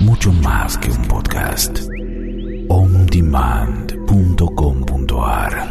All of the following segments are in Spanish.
mucho más que un podcast. ondemand.com.ar.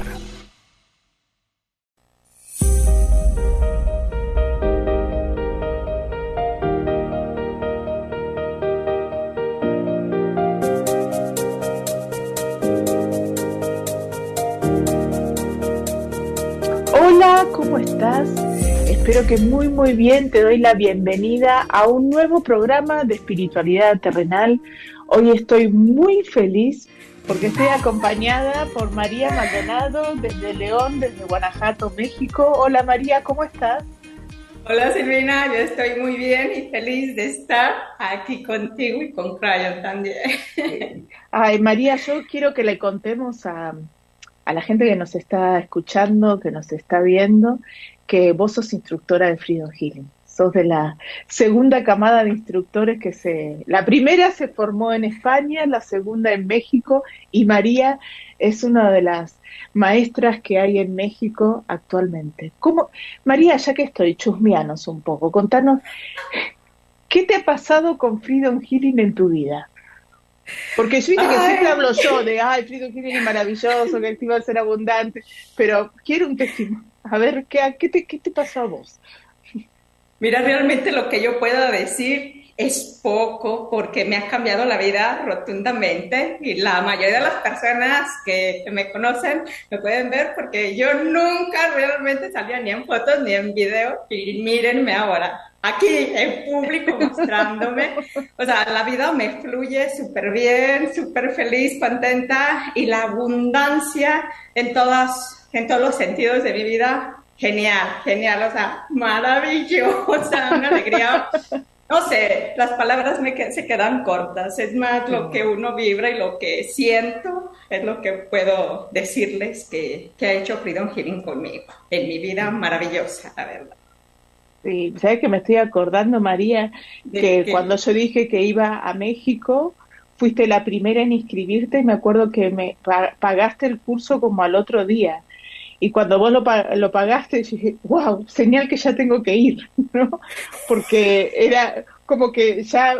Hola, ¿cómo estás? Espero que muy bien. Te doy la bienvenida a un nuevo programa de espiritualidad terrenal. Hoy estoy muy feliz porque estoy acompañada por María Maldonado desde León, desde Guanajuato, México. Hola María, ¿cómo estás? Hola Silvina, yo estoy muy bien y feliz de estar aquí contigo y con Crayon también. Ay, María, yo quiero que le contemos a la gente que nos está escuchando, que nos está viendo, que vos sos instructora de Freedom Healing. Sos de la segunda camada de instructores la primera se formó en España, la segunda en México, y María es una de las maestras que hay en México actualmente. María, ya que estoy, chusmeanos un poco, contanos, ¿qué te ha pasado con Freedom Healing en tu vida? Porque yo que siempre hablo yo de, Freedom Healing es maravilloso, que activa el ser abundante, pero quiero un testimonio. A ver, ¿qué te pasó a vos? Mira, realmente lo que yo puedo decir es poco porque me ha cambiado la vida rotundamente y la mayoría de las personas que me conocen me pueden ver porque yo nunca realmente salía ni en fotos ni en video y mírenme ahora. Aquí en público mostrándome, o sea, la vida me fluye súper bien, súper feliz, contenta y la abundancia en todos los sentidos de mi vida, genial, o sea, maravillosa, una alegría. No sé, las palabras se quedan cortas, es más lo que uno vibra y lo que siento, es lo que puedo decirles que ha hecho Freedom Healing conmigo, en mi vida maravillosa, la verdad. Sí, ¿sabes que me estoy acordando, María, que cuando yo dije que iba a México, fuiste la primera en inscribirte y me acuerdo que me pagaste el curso como al otro día. Y cuando vos lo pagaste, yo dije, wow, señal que ya tengo que ir, ¿no? Porque era como que ya,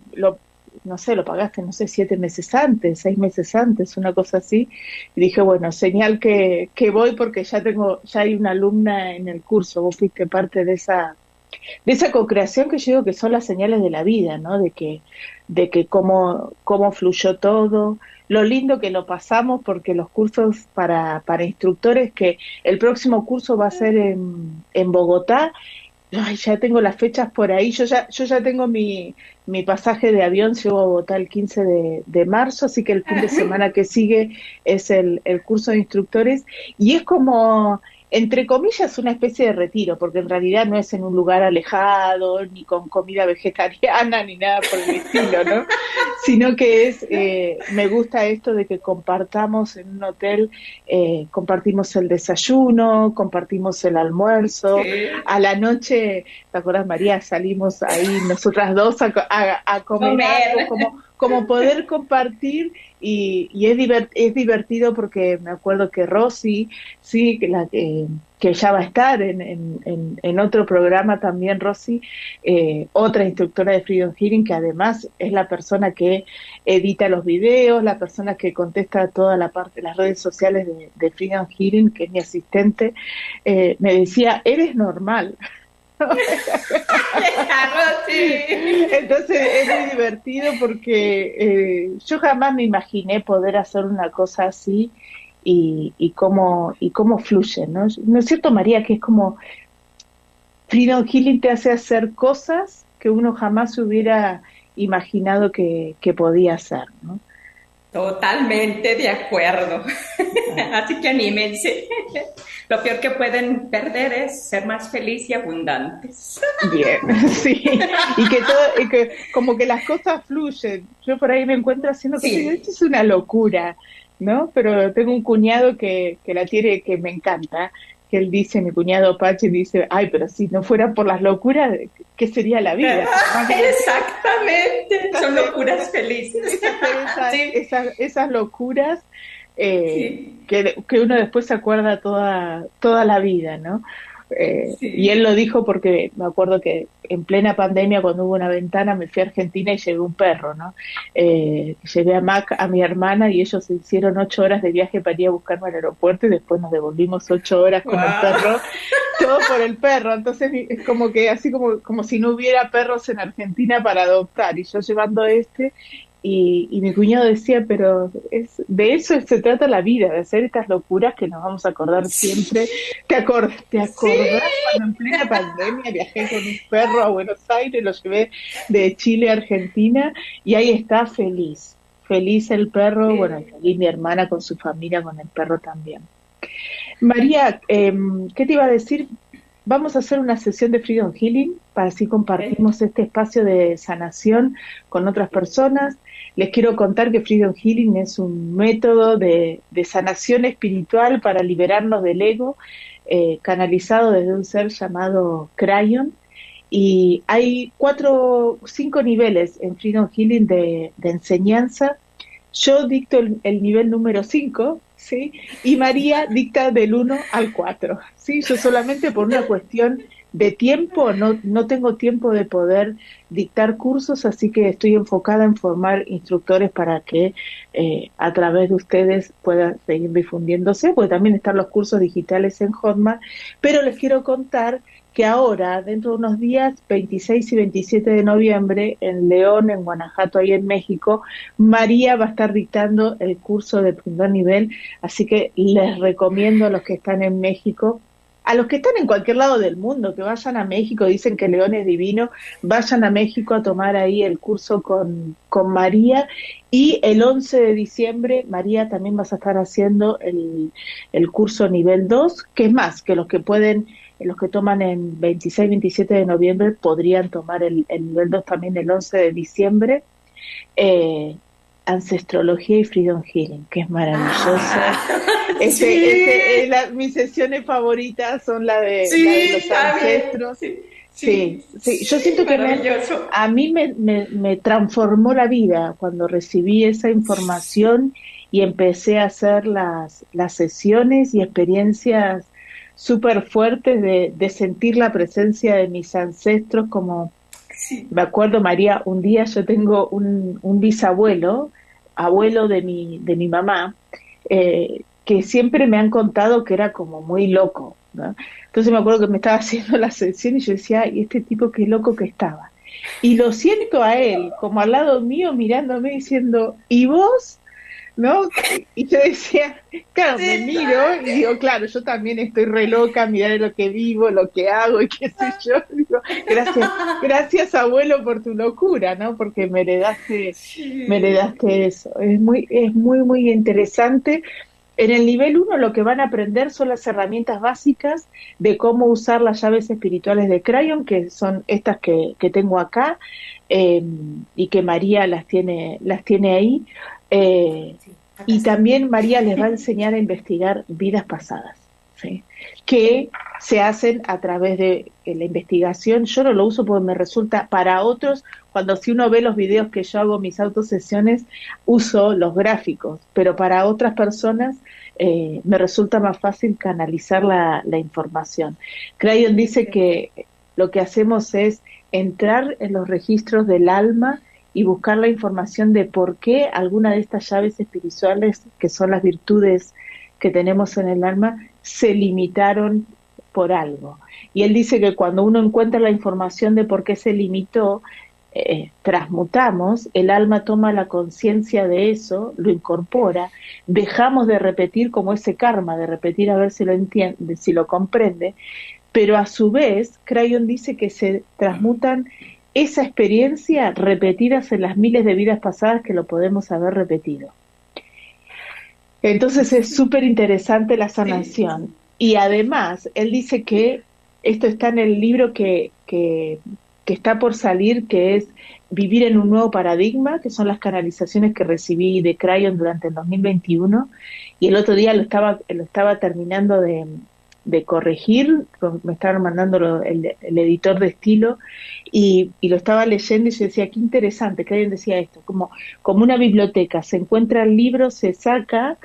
no sé, lo pagaste, no sé, 7 meses antes, 6 meses antes, una cosa así. Y dije, bueno, señal que voy porque ya hay una alumna en el curso, vos fuiste parte de esa co-creación que yo digo que son las señales de la vida, ¿no? De que cómo fluyó todo, lo lindo que lo pasamos, porque los cursos para instructores, que el próximo curso va a ser en Bogotá. Ay, ya tengo las fechas por ahí, yo ya tengo mi pasaje de avión, llego a Bogotá el 15 de marzo, así que el fin de semana que sigue es el curso de instructores, y es como, entre comillas, una especie de retiro, porque en realidad no es en un lugar alejado, ni con comida vegetariana, ni nada por el estilo, ¿no? Sino que me gusta esto de que compartamos en un hotel, compartimos el desayuno, compartimos el almuerzo, sí. A la noche, ¿te acuerdas, María? Salimos ahí nosotras dos a comer algo, como poder compartir, y es divertido porque me acuerdo que Rosy, sí, que ya va a estar en otro programa también, Rosy, otra instructora de Freedom Healing, que además es la persona que edita los videos, la persona que contesta toda la parte de las redes sociales de Freedom Healing, que es mi asistente, me decía, eres normal. Entonces es muy divertido porque yo jamás me imaginé poder hacer una cosa así y cómo fluye, ¿no? ¿No es cierto, María, que es como Freedom Healing te hace hacer cosas que uno jamás hubiera imaginado que podía hacer, ¿no? Totalmente de acuerdo. Así que anímense. Lo peor que pueden perder es ser más felices y abundantes. Bien, sí. Y que como que las cosas fluyen. Yo por ahí me encuentro haciendo que esto es una locura, ¿no? Pero tengo un cuñado que la tiene, que me encanta, que él dice, mi cuñado Pache dice, ay, pero si no fuera por las locuras, ¿qué sería la vida? Exactamente, son locuras felices. Esas locuras que uno después se acuerda toda la vida, ¿no? Y él lo dijo porque me acuerdo que en plena pandemia, cuando hubo una ventana, me fui a Argentina y llevé un perro, ¿no? Llevé a Mac, a mi hermana, y ellos se hicieron 8 horas de viaje para ir a buscarme al aeropuerto, y después nos devolvimos 8 horas con el perro, todo por el perro. Entonces es como que así como si no hubiera perros en Argentina para adoptar, y yo llevando y mi cuñado decía, pero de eso se trata la vida, de hacer estas locuras que nos vamos a acordar siempre. ¿Te acordás cuando en plena pandemia viajé con un perro a Buenos Aires, lo llevé de Chile a Argentina, y ahí está feliz el perro, Sí. bueno, y feliz mi hermana con su familia, con el perro también. María, ¿qué te iba a decir? Vamos a hacer una sesión de Freedom Healing para así compartimos este espacio de sanación con otras personas. Les quiero contar que Freedom Healing es un método de sanación espiritual para liberarnos del ego, canalizado desde un ser llamado Crayon. Y hay 5 niveles en Freedom Healing de enseñanza. Yo dicto el nivel número 5, ¿sí? Y María dicta del 1 al 4, ¿sí? Yo solamente por una cuestión de tiempo no tengo tiempo de poder dictar cursos, así que estoy enfocada en formar instructores para que a través de ustedes puedan seguir difundiéndose, porque también están los cursos digitales en Hotmart, pero les quiero contar que ahora, dentro de unos días, 26 y 27 de noviembre, en León, en Guanajuato, ahí en México, María va a estar dictando el curso de primer nivel, así que les recomiendo a los que están en México, a los que están en cualquier lado del mundo, que vayan a México, dicen que León es divino, vayan a México a tomar ahí el curso con María, y el 11 de diciembre, María, también vas a estar haciendo el curso nivel 2, que es más, que los que toman en 26 y 27 de noviembre podrían tomar el nivel 2 también el 11 de diciembre, Ancestrología y Freedom Healing, que es maravilloso. Mis sesiones favoritas son la de los ancestros. Sí. Yo siento que a mí me transformó la vida cuando recibí esa información y empecé a hacer las sesiones y experiencias súper fuertes de sentir la presencia de mis ancestros. Como me acuerdo, María, un día yo tengo un bisabuelo, abuelo de mi mamá, que siempre me han contado que era como muy loco, ¿no? Entonces me acuerdo que me estaba haciendo la sesión y yo decía, ay, este tipo qué loco que estaba. Y lo siento a él, como al lado mío, mirándome diciendo, ¿y vos? ¿No? Y yo decía, claro, me miro y digo, claro, yo también estoy re loca, mirá lo que vivo, lo que hago y qué sé yo. Digo, gracias abuelo por tu locura, ¿no? Porque me heredaste eso. Es muy interesante. En el nivel 1 lo que van a aprender son las herramientas básicas de cómo usar las llaves espirituales de Crayon, que son estas que tengo acá, y que María las tiene ahí. Y también María les va a enseñar a investigar vidas pasadas, ¿sí? Que se hacen a través de la investigación. Yo no lo uso porque me resulta, para otros, si uno ve los videos que yo hago, mis autosesiones, uso los gráficos, pero para otras personas me resulta más fácil canalizar la información. Crayon dice que lo que hacemos es entrar en los registros del alma y buscar la información de por qué alguna de estas llaves espirituales, que son las virtudes que tenemos en el alma, se limitaron por algo. Y él dice que cuando uno encuentra la información de por qué se limitó, transmutamos, el alma toma la conciencia de eso, lo incorpora, dejamos de repetir como ese karma, de repetir a ver si lo entiende, si lo comprende, pero a su vez, Crayon dice que se transmutan esa experiencia repetidas en las miles de vidas pasadas que lo podemos haber repetido. Entonces es súper interesante la sanación. Sí. Y además, él dice que esto está en el libro que está por salir, que es Vivir en un nuevo paradigma, que son las canalizaciones que recibí de Crayon durante el 2021, y el otro día lo estaba terminando de corregir, me estaban mandando el editor de estilo, y lo estaba leyendo y yo decía, qué interesante, que alguien decía esto, como una biblioteca, se encuentra el libro, se saca,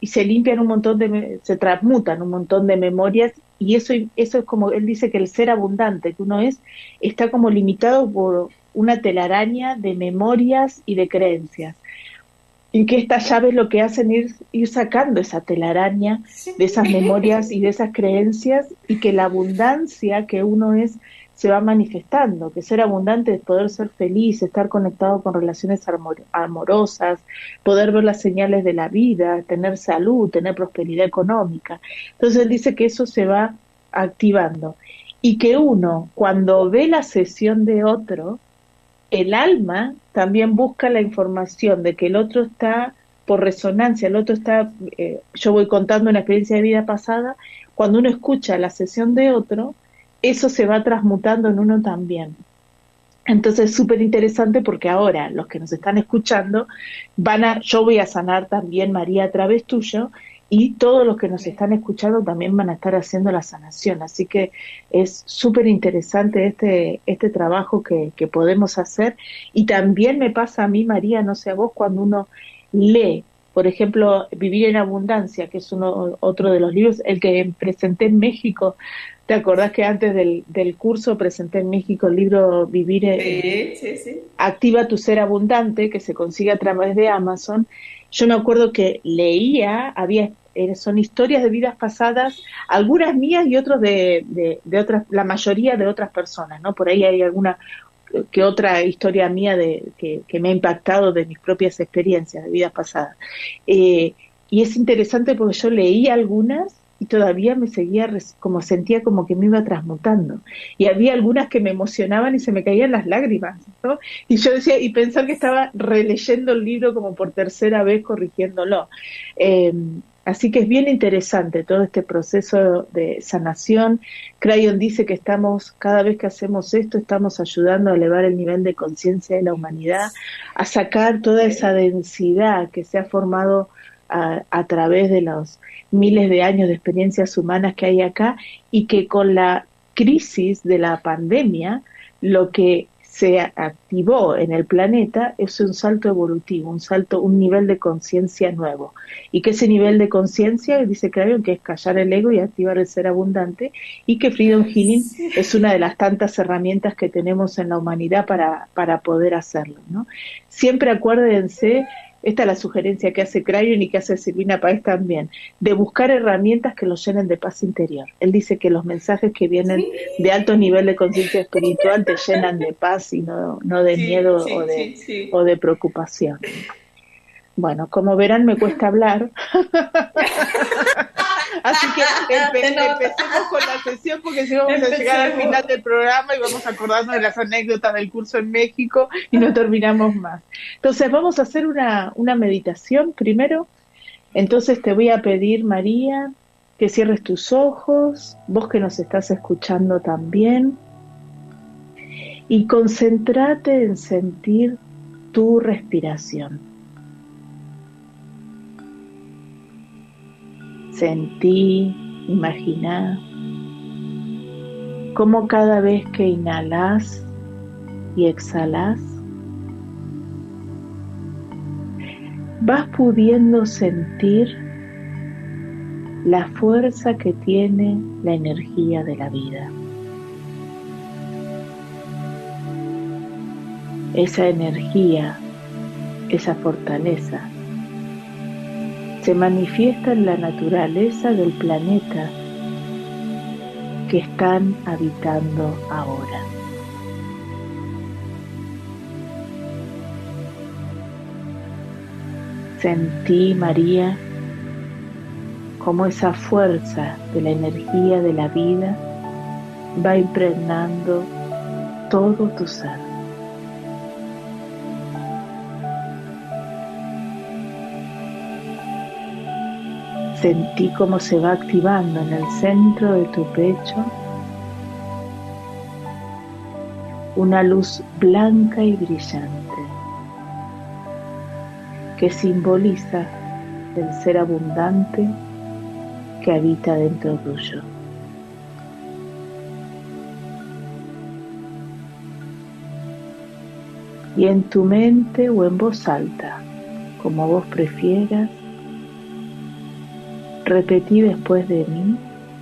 y se limpian un montón se transmutan un montón de memorias, y eso es como él dice, que el ser abundante que uno está como limitado por una telaraña de memorias y de creencias, y que estas llaves lo que hacen es ir sacando esa telaraña Sí. de esas memorias y de esas creencias, y que la abundancia que uno se va manifestando, que ser abundante es poder ser feliz, estar conectado con relaciones amorosas, poder ver las señales de la vida, tener salud, tener prosperidad económica. Entonces él dice que eso se va activando, y que uno, cuando ve la sesión de otro, el alma también busca la información de que el otro está por resonancia, el otro está, yo voy contando una experiencia de vida pasada, cuando uno escucha la sesión de otro, eso se va transmutando en uno también. Entonces es súper interesante, porque ahora los que nos están escuchando yo voy a sanar también, María, a través tuyo, y todos los que nos están escuchando también van a estar haciendo la sanación. Así que es súper interesante este trabajo que podemos hacer. Y también me pasa a mí, María, no sé a vos, cuando uno lee, por ejemplo, Vivir en Abundancia, que es otro de los libros, el que presenté en México. ¿Te acordás que antes del curso presenté en México el libro Vivir Sí. Activa tu Ser Abundante, que se consigue a través de Amazon? Yo me acuerdo que leía, son historias de vidas pasadas, algunas mías y otros de otras, la mayoría de otras personas, ¿no? Por ahí hay alguna que otra historia mía que me ha impactado de mis propias experiencias de vidas pasadas. Y es interesante porque yo leí algunas y todavía me seguía, sentía como que me iba transmutando. Y había algunas que me emocionaban y se me caían las lágrimas, ¿no? Y yo decía, y pensar que estaba releyendo el libro como por tercera vez, corrigiéndolo. Así que es bien interesante todo este proceso de sanación. Crayon dice que cada vez que hacemos esto, estamos ayudando a elevar el nivel de conciencia de la humanidad, a sacar toda esa densidad que se ha formado a través de los miles de años de experiencias humanas que hay acá, y que con la crisis de la pandemia, lo que se activó en el planeta es un salto evolutivo, un nivel de conciencia nuevo. Y que ese nivel de conciencia, dice Crayon, que es callar el ego y activar el ser abundante, y que Freedom Healing es una de las tantas herramientas que tenemos en la humanidad para poder hacerlo, ¿no? Siempre acuérdense, esta es la sugerencia que hace Crayon y que hace Silvina Páez también, de buscar herramientas que los llenen de paz interior. Él dice que los mensajes que vienen de alto nivel de conciencia espiritual te llenan de paz y no de miedo o de preocupación. Bueno, como verán, me cuesta hablar. Así que empecemos con la sesión, porque si vamos a llegar al final del programa y vamos a acordarnos de las anécdotas del curso en México y no terminamos más. Entonces vamos a hacer una meditación primero. Entonces te voy a pedir, María, que cierres tus ojos, vos que nos estás escuchando también, y concéntrate en sentir tu respiración. Sentí, imaginá cómo cada vez que inhalás y exhalás, vas pudiendo sentir la fuerza que tiene la energía de la vida. Esa energía, esa fortaleza, se manifiesta en la naturaleza del planeta que están habitando ahora. Sentí, María, cómo esa fuerza de la energía de la vida va impregnando todo tu ser. Sentí cómo se va activando en el centro de tu pecho una luz blanca y brillante que simboliza el ser abundante que habita dentro tuyo. Y en tu mente o en voz alta, como vos prefieras, repetí después de mí: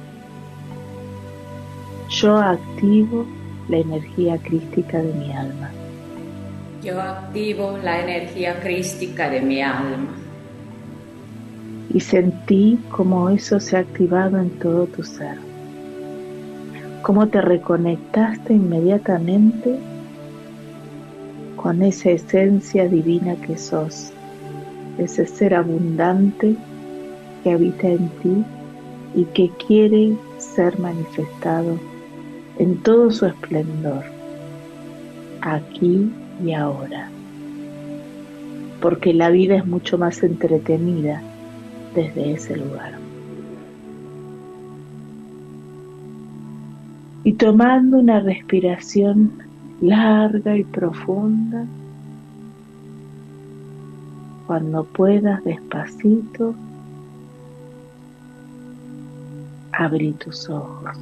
yo activo la energía crística de mi alma. Yo activo la energía crística de mi alma. Y sentí cómo eso se ha activado en todo tu ser. Cómo te reconectaste inmediatamente con esa esencia divina que sos, ese ser abundante que habita en ti y que quiere ser manifestado en todo su esplendor, aquí y ahora. Porque la vida es mucho más entretenida desde ese lugar. Y tomando una respiración larga y profunda, cuando puedas despacito, abrí tus ojos.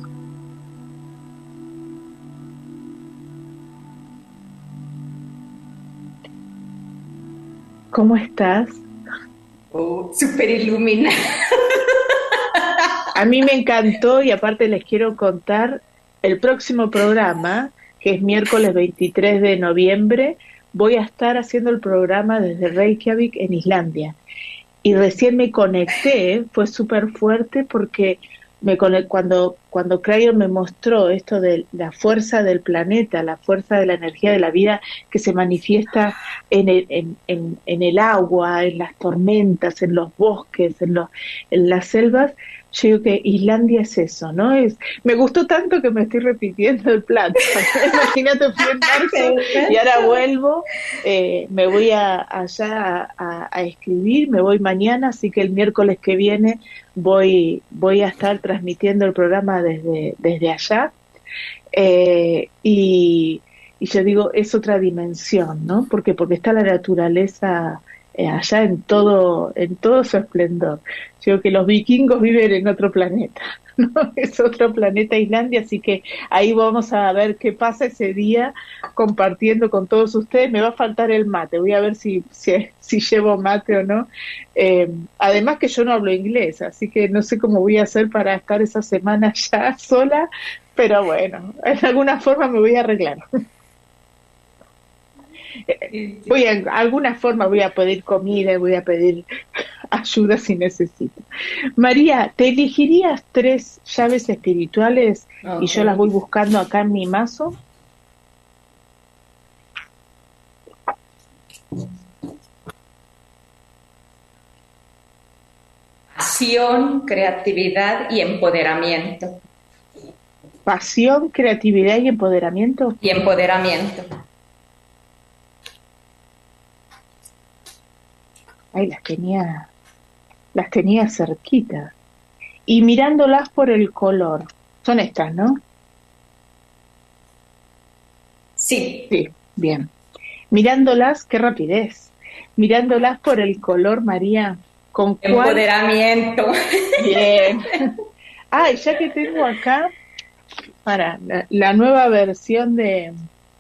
¿Cómo estás? Oh, súper iluminada. A mí me encantó y aparte les quiero contar el próximo programa, que es miércoles 23 de noviembre, voy a estar haciendo el programa desde Reykjavik en Islandia. Y recién me conecté, fue súper fuerte porque cuando Crayon me mostró esto de la fuerza del planeta, la fuerza de la energía de la vida que se manifiesta en el agua, en las tormentas, en los bosques, en las selvas, yo digo que Islandia es eso, ¿no? Me gustó tanto que me estoy repitiendo el plan. Imagínate, fui en marzo y ahora vuelvo, me voy allá a escribir, me voy mañana, así que el miércoles que viene voy a estar transmitiendo el programa desde allá. Y yo digo, es otra dimensión, ¿no? Porque está la naturaleza allá en todo su esplendor. Yo digo que los vikingos viven en otro planeta, ¿no? Es otro planeta Islandia, así que ahí vamos a ver qué pasa ese día compartiendo con todos ustedes. Me va a faltar el mate, voy a ver si llevo mate o no. Además que yo no hablo inglés, así que no sé cómo voy a hacer para estar esa semana ya sola, pero bueno, en alguna forma me voy a arreglar. Alguna forma voy a pedir comida, voy a pedir ayuda si necesito. María, ¿te elegirías 3 llaves espirituales? Okay. Y yo las voy buscando acá en mi mazo. Pasión, creatividad y empoderamiento. Pasión, creatividad y empoderamiento. Y empoderamiento. Ay, las tenía cerquita. Y mirándolas por el color. Son estas, ¿no? Sí. Sí, bien. Mirándolas, qué rapidez. Mirándolas por el color, María. ¿Con cuál? Empoderamiento. Bien. Ah, y ya que tengo acá para la nueva versión de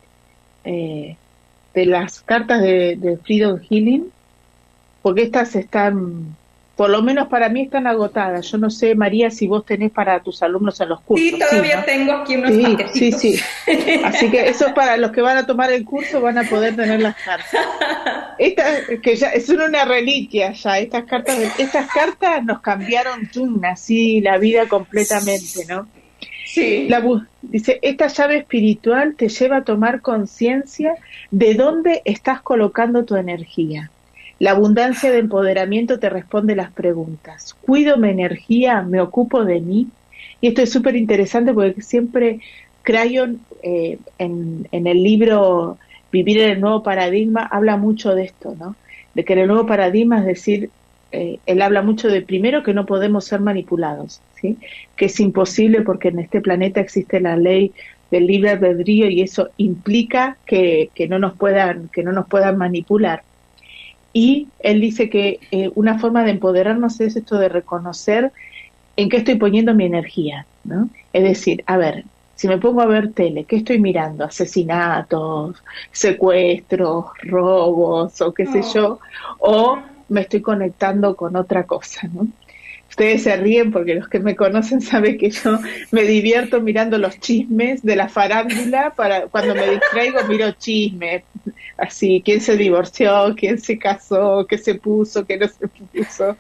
las cartas de Freedom Healing, porque estas están, por lo menos para mí, están agotadas. Yo no sé, María, si vos tenés para tus alumnos en los cursos. Sí, todavía ¿no? Tengo aquí unos paquetitos. Sí. Así que eso es para los que van a tomar el curso, van a poder tener las cartas. Estas, que ya son una reliquia ya, estas cartas nos cambiaron así la vida completamente, ¿no? Sí. Dice, esta llave espiritual te lleva a tomar conciencia de dónde estás colocando tu energía. La abundancia de empoderamiento te responde las preguntas. ¿Cuido mi energía? ¿Me ocupo de mí? Y esto es súper interesante porque siempre Crayon en el libro Vivir en el Nuevo Paradigma habla mucho de esto, ¿no? De que en el nuevo paradigma, es decir, él habla mucho de, primero, que no podemos ser manipulados, ¿sí? Que es imposible porque en este planeta existe la ley del libre albedrío y eso implica que no nos puedan manipular. Y él dice que una forma de empoderarnos es esto de reconocer en qué estoy poniendo mi energía, ¿no? Es decir, a ver, si me pongo a ver tele, ¿qué estoy mirando? Asesinatos, secuestros, robos o qué sé yo, o me estoy conectando con otra cosa, ¿no? Ustedes se ríen porque los que me conocen saben que yo me divierto mirando los chismes de la farándula. Para cuando me distraigo miro chismes, así, quién se divorció, quién se casó, qué se puso, qué no se puso.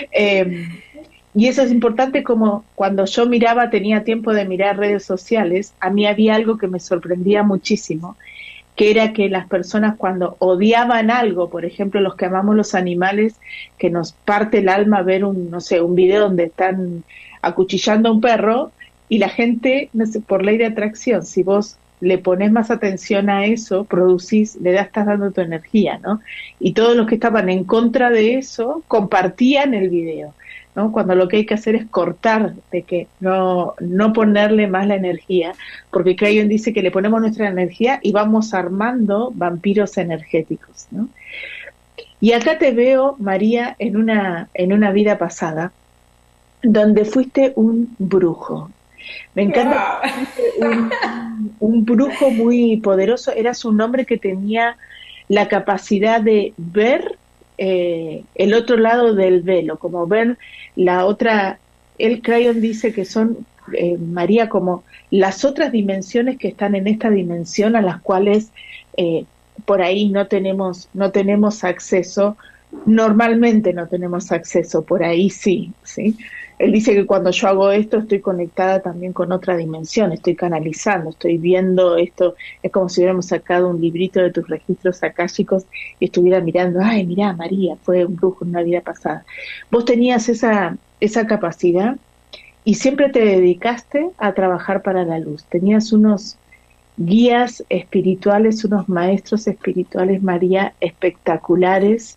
Y eso es importante, como cuando yo tenía tiempo de mirar redes sociales, a mí había algo que me sorprendía muchísimo, que era que las personas cuando odiaban algo, por ejemplo, los que amamos los animales, que nos parte el alma ver un video donde están acuchillando a un perro, y la gente, no sé, por ley de atracción, si vos le pones más atención a eso, estás dando tu energía, ¿no? Y todos los que estaban en contra de eso compartían el video, ¿no? Cuando lo que hay que hacer es cortar, de que no ponerle más la energía, porque Crayon dice que le ponemos nuestra energía y vamos armando vampiros energéticos, ¿no? Y acá te veo, María, en una vida pasada, donde fuiste un brujo. Me encanta que fuiste un brujo muy poderoso. Eras un hombre que tenía la capacidad de ver el otro lado del velo, como ver la otra. El Crayon dice que son, María, como las otras dimensiones que están en esta dimensión, a las cuales por ahí no tenemos acceso. Normalmente no tenemos acceso, por ahí sí. Él dice que cuando yo hago esto estoy conectada también con otra dimensión, estoy canalizando, estoy viendo esto, es como si hubiéramos sacado un librito de tus registros akáshicos y estuviera mirando, ay, mirá, María, fue un brujo en una vida pasada. Vos tenías esa capacidad y siempre te dedicaste a trabajar para la luz. Tenías unos guías espirituales, unos maestros espirituales, María, espectaculares.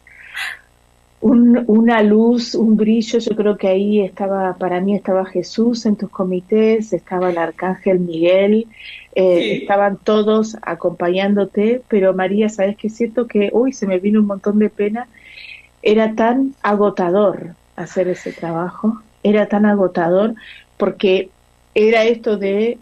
Una luz, un brillo. Yo creo que ahí para mí estaba Jesús en tus comités, estaba el arcángel Miguel, estaban todos acompañándote, pero María, ¿sabes qué? Siento que, se me vino un montón de pena, era tan agotador hacer ese trabajo, era tan agotador, porque era esto de,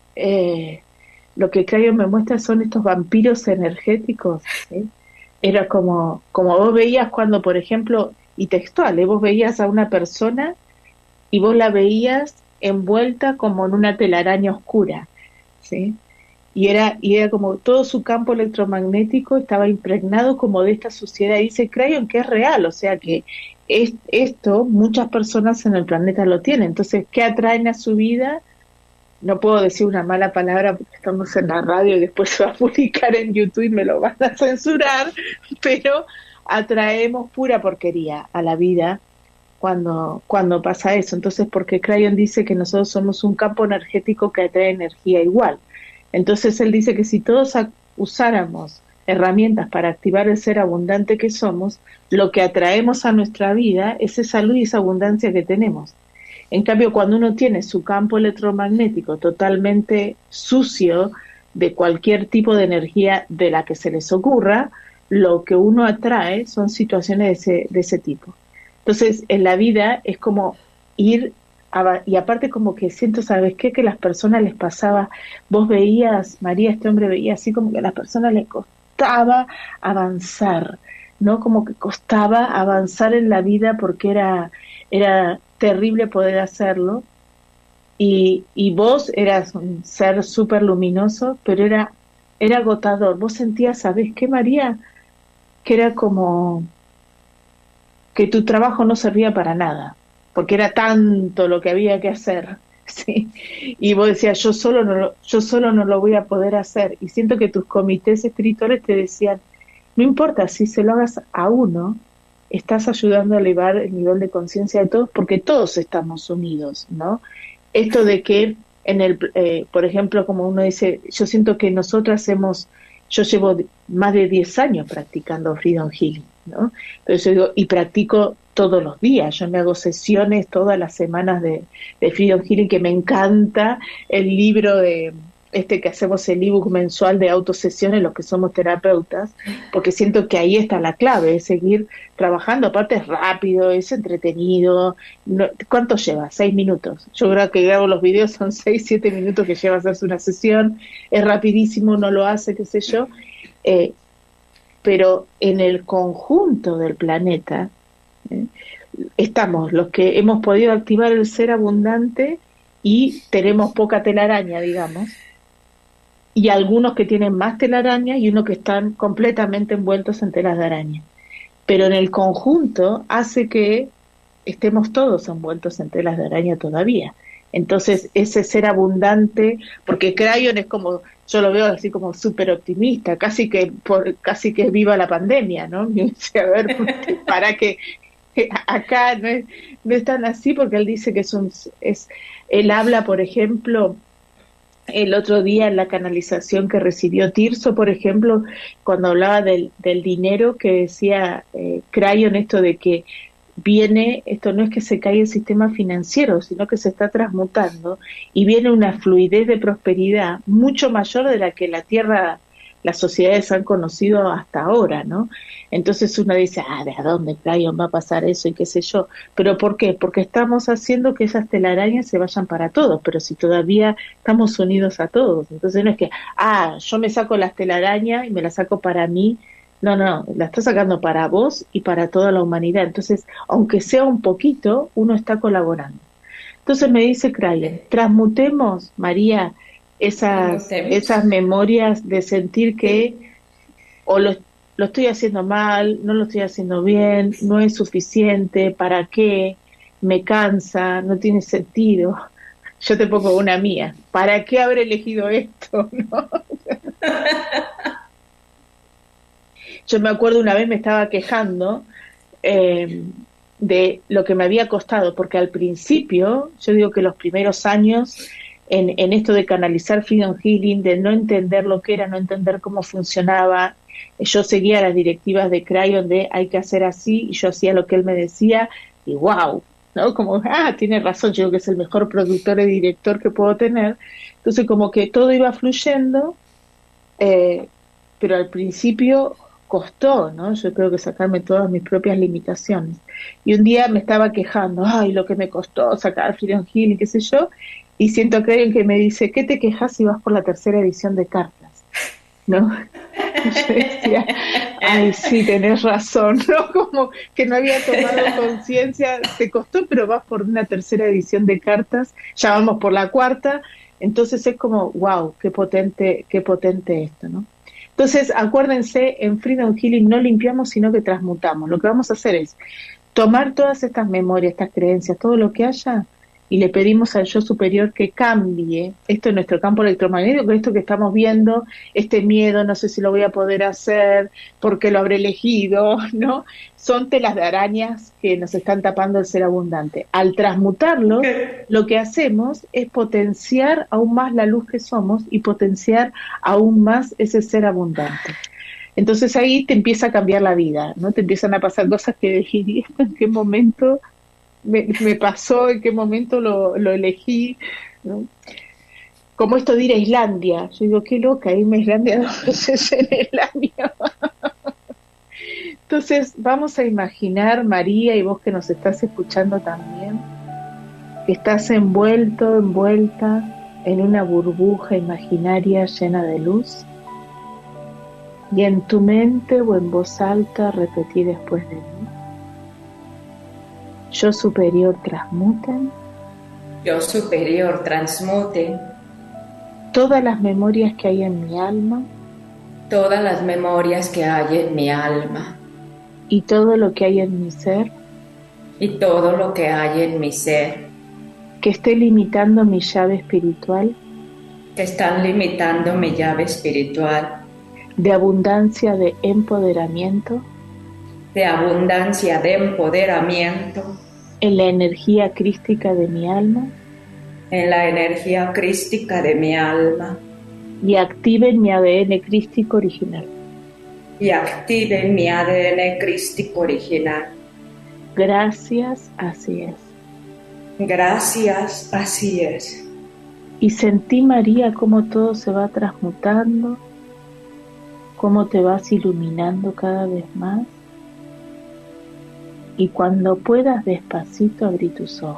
lo que Crayon me muestra son estos vampiros energéticos, ¿sí? Era como vos veías cuando, por ejemplo, y textual, vos veías a una persona y vos la veías envuelta como en una telaraña oscura, ¿sí? Y era como todo su campo electromagnético estaba impregnado como de esta suciedad. Y dice Crayon que es real, o sea que esto muchas personas en el planeta lo tienen. Entonces, ¿qué atraen a su vida? No puedo decir una mala palabra porque estamos en la radio y después se va a publicar en YouTube y me lo van a censurar, pero atraemos pura porquería a la vida cuando pasa eso. Entonces, porque Crayon dice que nosotros somos un campo energético que atrae energía igual. Entonces, él dice que si todos usáramos herramientas para activar el ser abundante que somos, lo que atraemos a nuestra vida es esa luz y esa abundancia que tenemos. En cambio, cuando uno tiene su campo electromagnético totalmente sucio de cualquier tipo de energía de la que se les ocurra, lo que uno atrae son situaciones de ese tipo. Entonces, en la vida es como ir, y aparte como que siento, ¿sabes qué? Que a las personas les pasaba, vos veías, María, este hombre veía así como que a las personas les costaba avanzar, ¿no? Como que costaba avanzar en la vida porque era terrible poder hacerlo, y vos eras un ser súper luminoso, pero era agotador. Vos sentías, ¿sabés qué, María? Que era como que tu trabajo no servía para nada, porque era tanto lo que había que hacer, ¿sí? Y vos decías, yo solo no lo voy a poder hacer, y siento que tus comités espirituales te decían, no importa si se lo hagas a uno, estás ayudando a elevar el nivel de conciencia de todos, porque todos estamos unidos, ¿no? Esto de que por ejemplo, como uno dice, yo siento que yo llevo más de 10 años practicando Freedom Healing, ¿no? Entonces yo digo, y practico todos los días, yo me hago sesiones todas las semanas de Freedom Healing, que me encanta el libro que hacemos, el ebook mensual de autosesiones, los que somos terapeutas, porque siento que ahí está la clave, es seguir trabajando. Aparte es rápido, es entretenido. ¿Cuánto lleva? 6 minutos. Yo creo que grabo los videos, son 6, 7 minutos que lleva a hacerse una sesión, es rapidísimo, uno lo hace, qué sé yo, pero en el conjunto del planeta, estamos los que hemos podido activar el ser abundante y tenemos poca telaraña, digamos, y algunos que tienen más telaraña y unos que están completamente envueltos en telas de araña. Pero en el conjunto hace que estemos todos envueltos en telas de araña todavía. Entonces, ese ser abundante, porque Crayon es como, yo lo veo así como súper optimista, casi que viva la pandemia, ¿no? Me dice, a ver, para que acá no es tan así, porque él dice que él habla, por ejemplo, el otro día en la canalización que recibió Tirso, por ejemplo, cuando hablaba del dinero, que decía Crayon esto de que esto no es que se caiga el sistema financiero, sino que se está transmutando y viene una fluidez de prosperidad mucho mayor de la que las sociedades han conocido hasta ahora, ¿no? Entonces uno dice, ¿de a dónde, Crayon, va a pasar eso y qué sé yo? ¿Pero por qué? Porque estamos haciendo que esas telarañas se vayan para todos, pero si todavía estamos unidos a todos. Entonces no es que, yo me saco las telarañas y me las saco para mí. No, la está sacando para vos y para toda la humanidad. Entonces, aunque sea un poquito, uno está colaborando. Entonces me dice Crayon, transmutemos, María, esas memorias de sentir que o lo estoy haciendo mal, no lo estoy haciendo bien, no es suficiente, ¿para qué? Me cansa, no tiene sentido. Yo te pongo una mía, ¿para qué haber elegido esto? ¿No? Yo me acuerdo una vez me estaba quejando de lo que me había costado, porque al principio, yo digo que los primeros años en esto de canalizar Freedom Healing, de no entender lo que era, no entender cómo funcionaba, yo seguía las directivas de Crayon de hay que hacer así, y yo hacía lo que él me decía, y wow, ¿no? Como, tiene razón, yo creo que es el mejor productor y director que puedo tener. Entonces como que todo iba fluyendo, pero al principio costó, ¿no? Yo creo que sacarme todas mis propias limitaciones. Y un día me estaba quejando, lo que me costó sacar Freedom Healing, qué sé yo, y siento que alguien que me dice, ¿qué te quejas si vas por la 3ª edición de cartas? ¿No? Y yo decía, sí, tenés razón, ¿no? Como que no había tomado conciencia, te costó, pero vas por una 3ª edición de cartas, ya vamos por la 4ª, entonces es como, wow, qué potente esto, ¿no? Entonces, acuérdense, en Freedom Healing no limpiamos, sino que transmutamos. Lo que vamos a hacer es tomar todas estas memorias, estas creencias, todo lo que haya, y le pedimos al yo superior que cambie esto en nuestro campo electromagnético, esto que estamos viendo, este miedo, no sé si lo voy a poder hacer, porque lo habré elegido, ¿no? Son telas de arañas que nos están tapando el ser abundante. Al transmutarlo, lo que hacemos es potenciar aún más la luz que somos y potenciar aún más ese ser abundante. Entonces ahí te empieza a cambiar la vida, ¿no? Te empiezan a pasar cosas que elegí, ¿en qué momento me pasó, en qué momento lo elegí, ¿no? Como esto de ir a Islandia, yo digo, qué loca, irme a Islandia 2 veces en el año. Entonces vamos a imaginar, María, y vos que nos estás escuchando también, que estás envuelta en una burbuja imaginaria llena de luz, y en tu mente o en voz alta repetí después de mí: yo superior transmuten. Yo superior transmuten. Todas las memorias que hay en mi alma. Todas las memorias que hay en mi alma. Y todo lo que hay en mi ser. Y todo lo que hay en mi ser. Que esté limitando mi llave espiritual. Que están limitando mi llave espiritual. De abundancia de empoderamiento. De abundancia de empoderamiento. En la energía crística de mi alma. En la energía crística de mi alma. Y activen mi ADN crístico original. Y activen mi ADN crístico original. Gracias, así es. Gracias, así es. Y sentí, María, cómo todo se va transmutando, cómo te vas iluminando cada vez más. Y cuando puedas, despacito abrí tus ojos.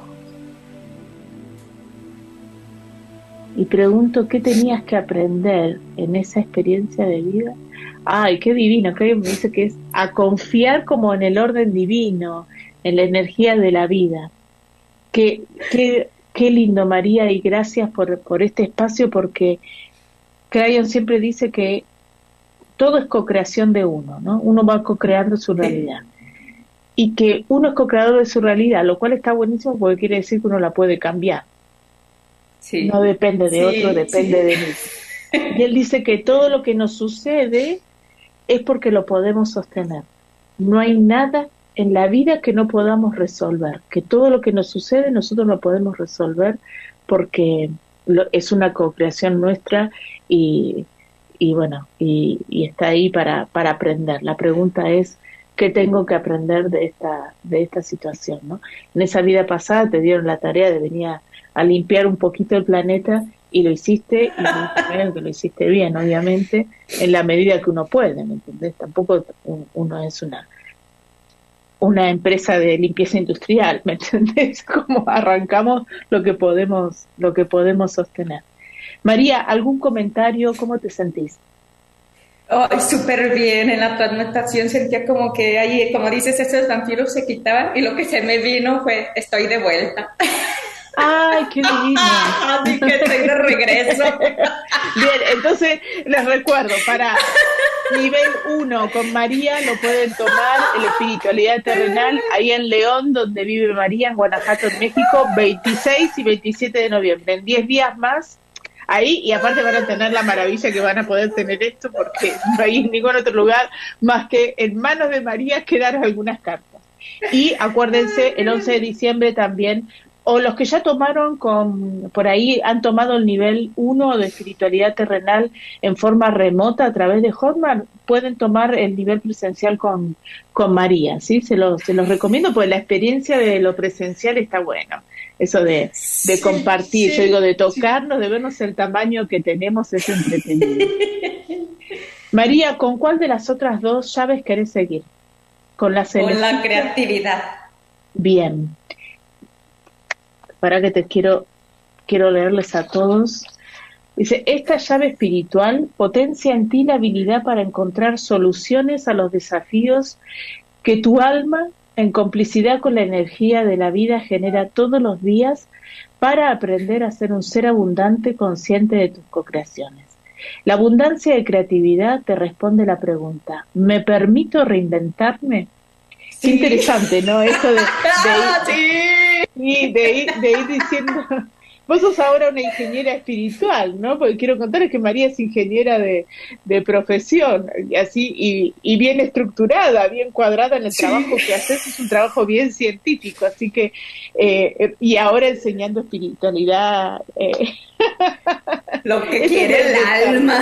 Y pregunto, ¿qué tenías que aprender en esa experiencia de vida? ¡Ay, qué divino! Que alguien me dice que es a confiar como en el orden divino, en la energía de la vida. Qué lindo, María, y gracias por este espacio, porque Crayon siempre dice que todo es co-creación de uno, ¿no? Uno va co-creando su realidad. Y que uno es co-creador de su realidad, lo cual está buenísimo porque quiere decir que uno la puede cambiar. Sí. No depende de otro, depende de mí. Y él dice que todo lo que nos sucede es porque lo podemos sostener. No hay nada en la vida que no podamos resolver, que todo lo que nos sucede nosotros lo podemos resolver porque es una co-creación nuestra y bueno, y está ahí para aprender. La pregunta es, ¿qué tengo que aprender de esta situación, ¿no? En esa vida pasada te dieron la tarea de venir a limpiar un poquito el planeta y lo hiciste, y que lo hiciste bien, obviamente, en la medida que uno puede, ¿me entendés? Tampoco uno es una empresa de limpieza industrial, ¿me entendés? Como arrancamos lo que podemos sostener. María, ¿algún comentario? ¿Cómo te sentís? Oh, súper bien, en la transmutación sentía como que ahí, como dices, esos vampiros se quitaban y lo que se me vino fue, estoy de vuelta. ¡Ay, qué divino! Así que estoy de regreso. Bien, entonces les recuerdo, para nivel 1 con María lo pueden tomar el espiritualidad terrenal ahí en León, donde vive María, en Guanajuato, en México, 26 y 27 de noviembre, en 10 días más. Ahí, y aparte van a tener la maravilla que van a poder tener esto, porque no hay en ningún otro lugar más que en manos de María que dar algunas cartas. Y acuérdense, el 11 de diciembre también, o los que ya tomaron por ahí, han tomado el nivel 1 de espiritualidad terrenal en forma remota a través de Hotmart, pueden tomar el nivel presencial con María, ¿sí? Se los recomiendo, porque la experiencia de lo presencial está bueno. Eso de compartir, yo digo, de tocarnos, de vernos el tamaño que tenemos, es entretenido. María, ¿con cuál de las otras dos llaves querés seguir? Con la creatividad. Bien. Para que te quiero leerles a todos. Dice, esta llave espiritual potencia en ti la habilidad para encontrar soluciones a los desafíos que tu alma, en complicidad con la energía de la vida, genera todos los días para aprender a ser un ser abundante consciente de tus co-creaciones. La abundancia de creatividad te responde la pregunta, ¿me permito reinventarme? Sí. Qué interesante, ¿no? Esto de ir diciendo... Vos sos ahora una ingeniera espiritual, ¿no? Porque quiero contarles que María es ingeniera de profesión, y así, y bien estructurada, bien cuadrada en el trabajo que haces, es un trabajo bien científico, así que, y ahora enseñando espiritualidad. Lo que quiere el alma.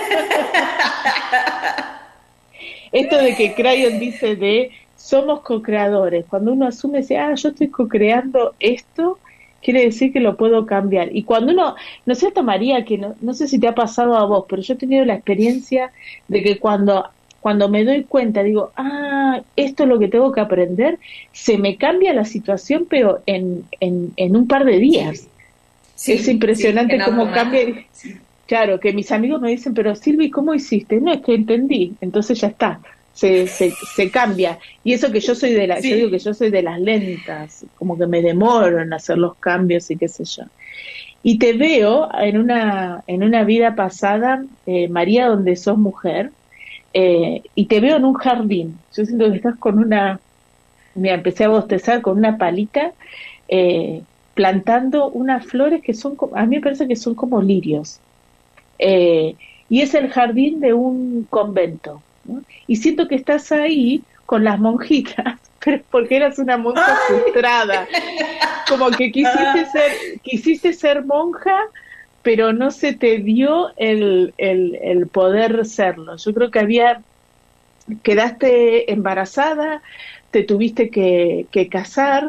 Esto de que Crayon dice somos co-creadores, cuando uno asume, dice, yo estoy co-creando esto, quiere decir que lo puedo cambiar. Y cuando uno, ¿no es cierto, María? Que no sé si te ha pasado a vos, pero yo he tenido la experiencia de que cuando me doy cuenta, digo, esto es lo que tengo que aprender, se me cambia la situación, pero en un par de días. Sí, es impresionante cómo cambia. Sí. Claro, que mis amigos me dicen, pero Silvi, ¿cómo hiciste? No, es que entendí, entonces ya está. Se cambia, y eso que yo soy yo digo que yo soy de las lentas, como que me demoro en hacer los cambios y qué sé yo, y te veo en una vida pasada, María, donde sos mujer, y te veo en un jardín. Yo siento que estás mira, empecé a bostezar con una palita, plantando unas flores que son, a mí me parece que son como lirios, y es el jardín de un convento, ¿no? Y siento que estás ahí con las monjitas, pero porque eras una monja frustrada, como que quisiste ser monja, pero no se te dio el poder serlo. Yo creo que quedaste embarazada, te tuviste que casar,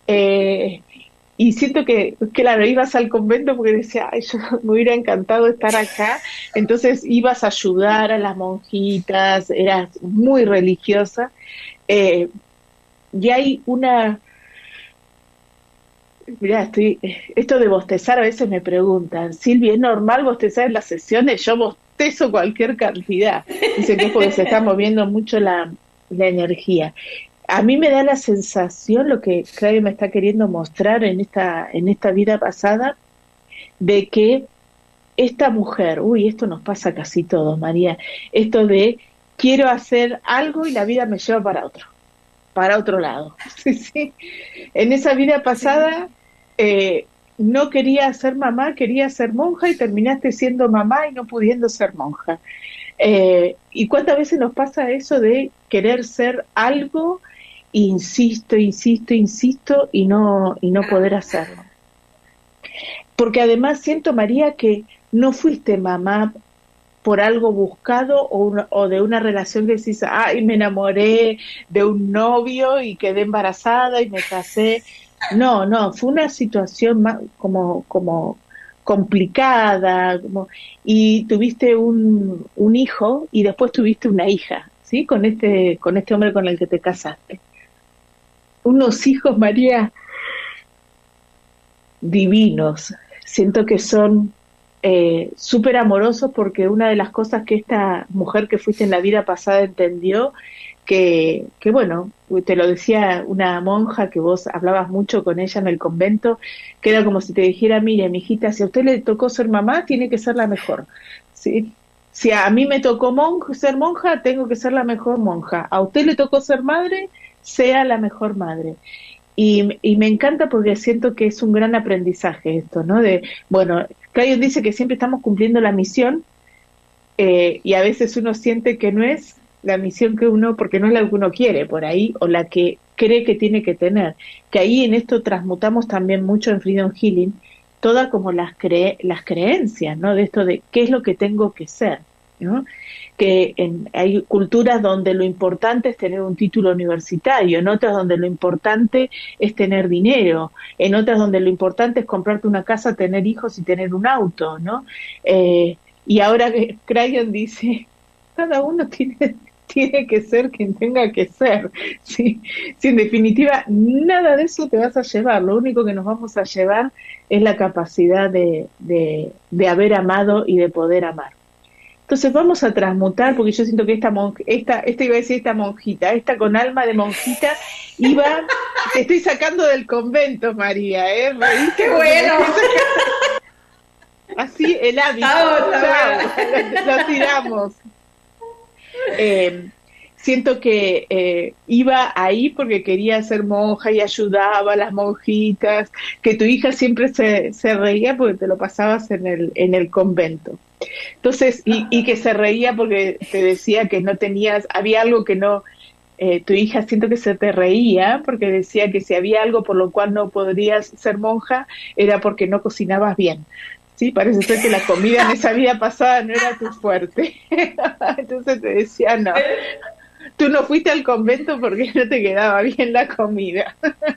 y siento que claro, ibas al convento porque decía, yo me hubiera encantado estar acá, entonces ibas a ayudar a las monjitas, eras muy religiosa, y hay mirá, esto de bostezar, a veces me preguntan, Silvia, ¿es normal bostezar en las sesiones? Yo bostezo cualquier cantidad, dicen que es porque se está moviendo mucho la energía. a mí me da la sensación, lo que Claudio me está queriendo mostrar en esta vida pasada, de que esta mujer, esto nos pasa casi todos, María, esto de quiero hacer algo y la vida me lleva para otro lado. Sí, sí. En esa vida pasada no quería ser mamá, quería ser monja y terminaste siendo mamá y no pudiendo ser monja. ¿Y cuántas veces nos pasa eso de querer ser algo, insisto y no poder hacerlo? Porque además siento, María, que no fuiste mamá por algo buscado o de una relación que decís, ay, me enamoré de un novio y quedé embarazada y me casé. No, fue una situación más como complicada, y tuviste un hijo y después tuviste una hija, ¿sí? Con este hombre con el que te casaste. Unos hijos, María, divinos. Siento que son súper amorosos, porque una de las cosas que esta mujer que fuiste en la vida pasada entendió, que bueno, te lo decía una monja que vos hablabas mucho con ella en el convento, que era como si te dijera, mire, mijita, si a usted le tocó ser mamá, tiene que ser la mejor, ¿sí? Si a mí me tocó ser monja, tengo que ser la mejor monja. A usted le tocó ser madre, sea la mejor madre. Y me encanta, porque siento que es un gran aprendizaje esto, ¿no? Bueno, Claudio dice que siempre estamos cumpliendo la misión, y a veces uno siente que no es la misión que uno, porque no es la que uno quiere por ahí, o la que cree que tiene que tener. Que ahí en esto transmutamos también mucho en Freedom Healing, todas como las creencias, ¿no? De esto de qué es lo que tengo que ser, ¿no? Que hay culturas donde lo importante es tener un título universitario, en otras donde lo importante es tener dinero, en otras donde lo importante es comprarte una casa, tener hijos y tener un auto, ¿no? Y ahora que Crayon dice, cada uno tiene que ser quien tenga que ser, ¿sí? Si en definitiva nada de eso te vas a llevar, lo único que nos vamos a llevar es la capacidad de haber amado y de poder amar. Entonces vamos a transmutar, porque yo siento que esta monjita, esta con alma de monjita, te estoy sacando del convento, María, ¿eh? ¡Qué bueno! Así el hábito, lo tiramos. Siento que iba ahí porque quería ser monja y ayudaba a las monjitas, que tu hija siempre se reía porque te lo pasabas en el convento. Entonces, y que se reía porque te decía que no tenías, había algo que no, tu hija siento que se te reía porque decía que si había algo por lo cual no podrías ser monja, era porque no cocinabas bien. Sí, parece ser que la comida en esa vida pasada no era tu fuerte. Entonces te decía, no, tú no fuiste al convento porque no te quedaba bien la comida.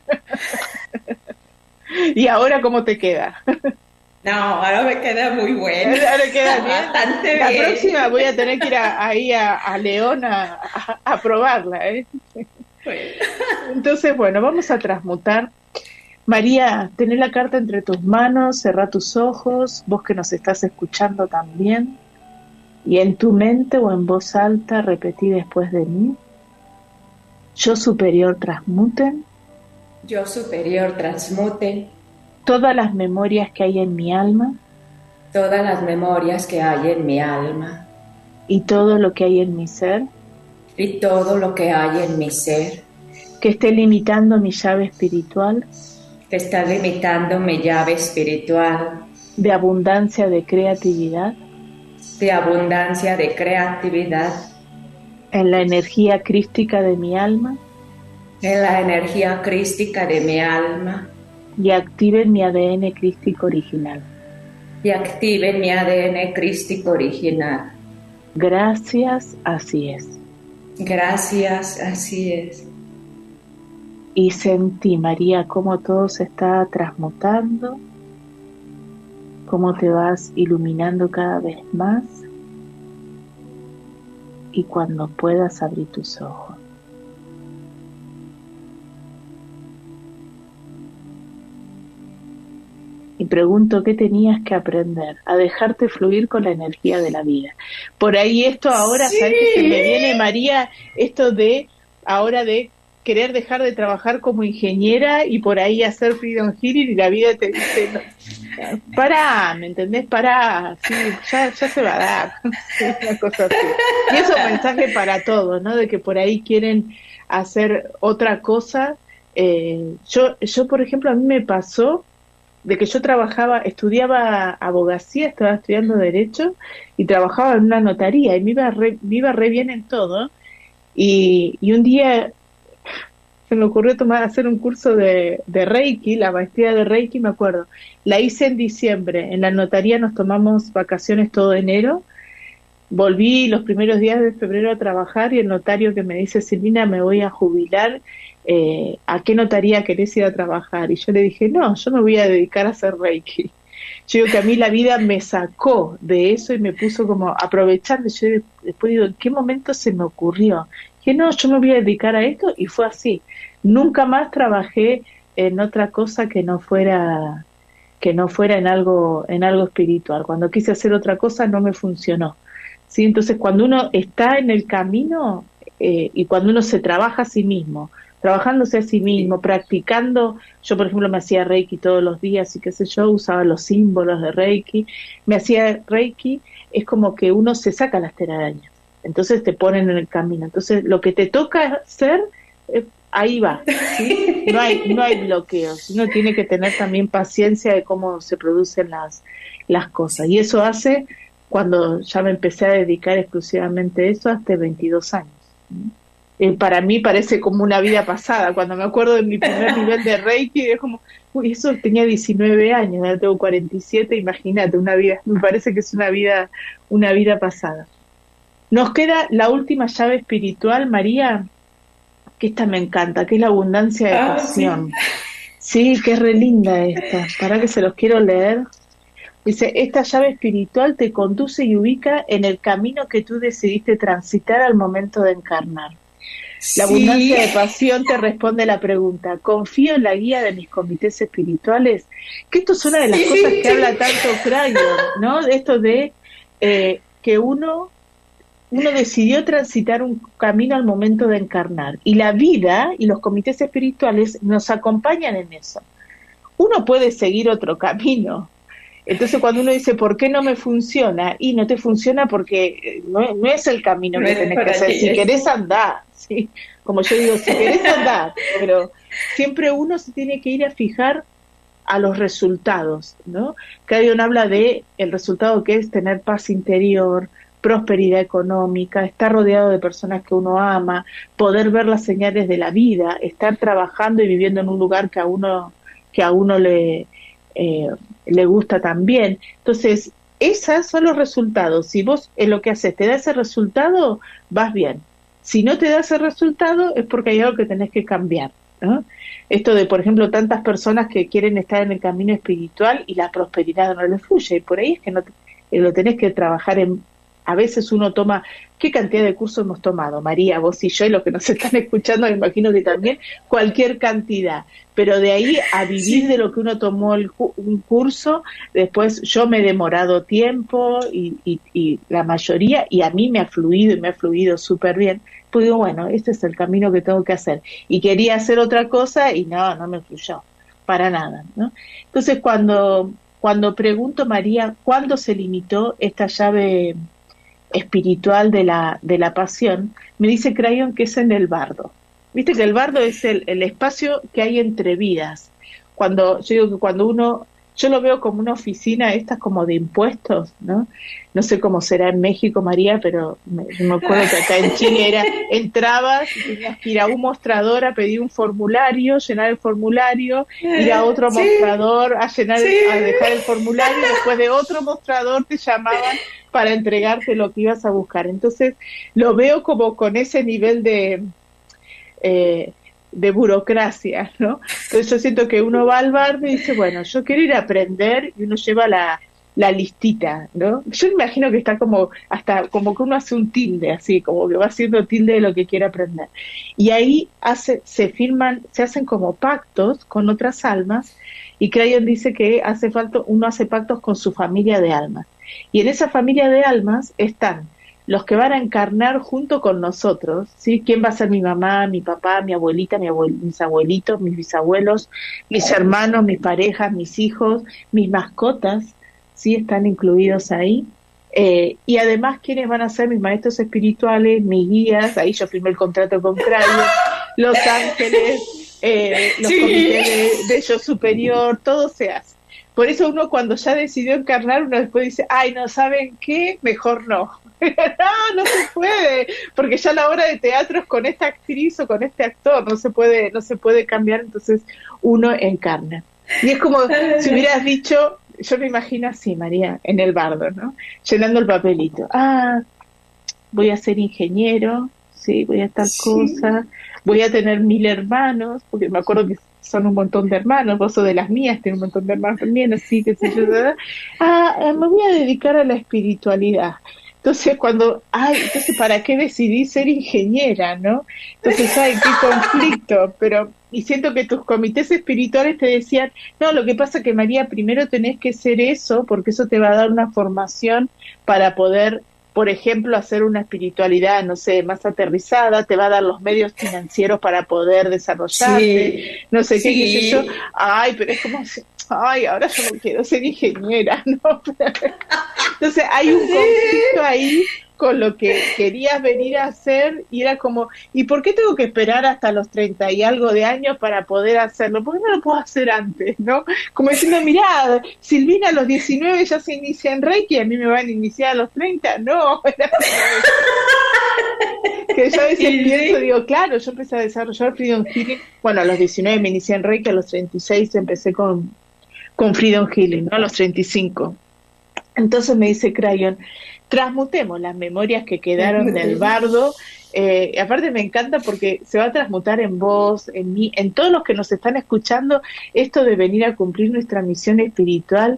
¿Y ahora cómo te queda? No, ahora me queda muy bueno. Ahora queda bien. Bastante la bien. Próxima voy a tener que ir ahí a León a probarla, ¿eh? Bueno. Entonces, bueno, vamos a transmutar. María, tené la carta entre tus manos, cerrá tus ojos, vos que nos estás escuchando también, y en tu mente o en voz alta repetí después de mí: yo superior transmuten. Yo superior transmuten. Todas las memorias que hay en mi alma. Todas las memorias que hay en mi alma. Y todo lo que hay en mi ser. Y todo lo que hay en mi ser. Que esté limitando mi llave espiritual. Que está limitando mi llave espiritual. De abundancia de creatividad. De abundancia de creatividad. En la energía crística de mi alma. En la energía crística de mi alma. Y activen mi ADN crístico original. Y activen mi ADN crístico original. Gracias, así es. Gracias, así es. Y sentí, María, cómo todo se está transmutando, cómo te vas iluminando cada vez más, y cuando puedas abrir tus ojos. Y pregunto, ¿qué tenías que aprender? A dejarte fluir con la energía de la vida. Por ahí esto ahora, sí. ¿Sabes qué se me viene, María? Esto de ahora de querer dejar de trabajar como ingeniera y por ahí hacer freedom healing y la vida te dice, no, pará, ¿me entendés? Pará, sí, ya se va a dar. Una cosa así. Y eso es un mensaje para todos, ¿no? De que por ahí quieren hacer otra cosa. Yo, por ejemplo, a mí me pasó de que yo estudiaba abogacía, estaba estudiando Derecho y trabajaba en una notaría y me iba re bien en todo. Y un día se me ocurrió hacer un curso de Reiki, la maestría de Reiki, me acuerdo. La hice en diciembre, en la notaría nos tomamos vacaciones todo enero. Volví los primeros días de febrero a trabajar y el notario que me dice, Silvina, me voy a jubilar, ¿a qué notaría querés ir a trabajar? Y yo le dije, no, yo me voy a dedicar a hacer Reiki. Yo digo que a mí la vida me sacó de eso y me puso como aprovechando. Yo después digo, ¿en qué momento se me ocurrió? Que no, yo me voy a dedicar a esto y fue así. Nunca más trabajé en otra cosa que no fuera en algo espiritual. Cuando quise hacer otra cosa no me funcionó. ¿Sí? Entonces, cuando uno está en el camino y cuando uno se trabaja a sí mismo, trabajándose a sí mismo, practicando, yo por ejemplo me hacía Reiki todos los días y qué sé yo, usaba los símbolos de Reiki, me hacía Reiki, es como que uno se saca las telarañas, entonces te ponen en el camino, entonces lo que te toca hacer, ahí va, ¿sí? No hay bloqueos, uno tiene que tener también paciencia de cómo se producen las cosas, y eso hace cuando ya me empecé a dedicar exclusivamente a eso hasta 22 años. Para mí parece como una vida pasada. Cuando me acuerdo de mi primer nivel de Reiki, es como, uy, eso tenía 19 años, ahora tengo 47, imagínate, una vida, me parece que es una vida pasada. Nos queda la última llave espiritual, María, que esta me encanta, que es la abundancia de pasión. Sí, que es re linda esta, para que se los quiero leer. Dice, esta llave espiritual te conduce y ubica en el camino que tú decidiste transitar al momento de encarnar. La abundancia de pasión te responde la pregunta, ¿confío en la guía de mis comités espirituales? Que esto es una de las cosas que habla tanto Crayon, ¿no? Esto de que uno decidió transitar un camino al momento de encarnar. Y la vida y los comités espirituales nos acompañan en eso. Uno puede seguir otro camino. Entonces cuando uno dice, ¿por qué no me funciona? Y no te funciona porque no es el camino que tenés que hacer. Si querés andar, ¿sí? Como yo digo, si querés andar, pero siempre uno se tiene que ir a fijar a los resultados, ¿no? Crayon habla de el resultado que es tener paz interior, prosperidad económica, estar rodeado de personas que uno ama, poder ver las señales de la vida, estar trabajando y viviendo en un lugar que a uno le gusta también. Entonces, esos son los resultados. Si vos en lo que haces te da ese resultado, vas bien. Si no te da ese resultado, es porque hay algo que tenés que cambiar, ¿no? Esto de, por ejemplo, tantas personas que quieren estar en el camino espiritual y la prosperidad no les fluye, y por ahí es que lo tenés que trabajar a veces uno toma, ¿qué cantidad de cursos hemos tomado? María, vos y yo, y los que nos están escuchando, me imagino que también, cualquier cantidad. Pero de ahí a vivir de lo que uno tomó un curso, después yo me he demorado tiempo y la mayoría, y a mí me ha fluido súper bien. Pues digo, bueno, este es el camino que tengo que hacer. Y quería hacer otra cosa y no me fluyó, para nada, ¿no? Entonces cuando pregunto, María, ¿cuándo se limitó esta llave espiritual de la pasión? Me dice Crayon que es en el bardo. Viste que el bardo es el espacio que hay entre vidas. Yo digo que cuando yo lo veo como una oficina estas como de impuestos, ¿no? No sé cómo será en México, María, pero me acuerdo que acá en Chile entrabas y tenías que ir a un mostrador a pedir un formulario, llenar el formulario, ir a otro mostrador a dejar el formulario, y después de otro mostrador te llamaban para entregarte lo que ibas a buscar. Entonces lo veo como con ese nivel de burocracia, ¿no? Entonces yo siento que uno va al bardo y dice, bueno, yo quiero ir a aprender, y uno lleva la listita, ¿no? Yo me imagino que está como que uno hace un tilde, así, como que va haciendo tilde de lo que quiere aprender. Y ahí se hacen como pactos con otras almas, y Crayon dice que uno hace pactos con su familia de almas. Y en esa familia de almas están los que van a encarnar junto con nosotros, ¿sí? ¿Quién va a ser mi mamá, mi papá, mi abuelita, mis abuelitos, mis bisabuelos, mis hermanos, mis parejas, mis hijos, mis mascotas, ¿sí? Están incluidos ahí. Y además, ¿quiénes van a ser mis maestros espirituales, mis guías? Ahí yo firmé el contrato con Crayon, los ángeles, los comités de yo superior, todo se hace. Por eso uno cuando ya decidió encarnar, uno después dice, ay, no, ¿saben qué? Mejor no. No se puede, porque ya la obra de teatro es con esta actriz o con este actor, no se puede cambiar, entonces uno encarna. Y es como si hubieras dicho, yo me imagino así, María, en el bardo, ¿no? Llenando el papelito. Voy a ser ingeniero, sí, voy a tal cosa, voy a tener 1000 hermanos, porque me acuerdo que son un montón de hermanos, vos sos de las mías, tenés un montón de hermanos también, así que sé yo, me voy a dedicar a la espiritualidad. Entonces entonces ¿para qué decidí ser ingeniera, no? Entonces, qué conflicto, y siento que tus comités espirituales te decían, no, lo que pasa que María, primero tenés que ser eso, porque eso te va a dar una formación para poder, por ejemplo, hacer una espiritualidad, no sé, más aterrizada, te va a dar los medios financieros para poder desarrollarte, no sé qué sé yo. Pero es como, ahora yo no quiero ser ingeniera, ¿no? Entonces hay un conflicto ahí con lo que querías venir a hacer y era como, ¿y por qué tengo que esperar hasta los 30 y algo de años para poder hacerlo? ¿Por qué no lo puedo hacer antes, no? Como diciendo, mirá, Silvina a los 19 ya se inicia en Reiki, a mí me van a iniciar a los 30, no. Que yo a veces pienso, digo, claro, yo empecé a desarrollar Freedom Healing, bueno, a los 19 me inicié en Reiki, a los 36 empecé con Freedom Healing, ¿no? A los 35. Entonces me dice Crayon, transmutemos las memorias que quedaron del bardo. Aparte me encanta porque se va a transmutar en vos, en mí, en todos los que nos están escuchando, esto de venir a cumplir nuestra misión espiritual.